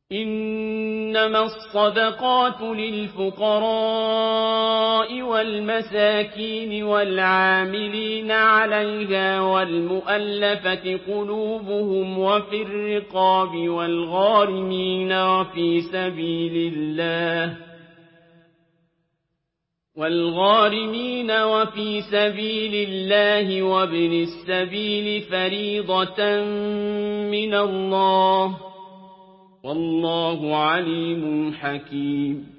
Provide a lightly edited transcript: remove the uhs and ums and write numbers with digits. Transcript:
إنما الصدقات للفقراء والمساكين والعاملين عليها والمؤلفة قلوبهم وفي الرقاب والغارمين وفي سبيل الله وابن السبيل فريضة من الله والله عليم حكيم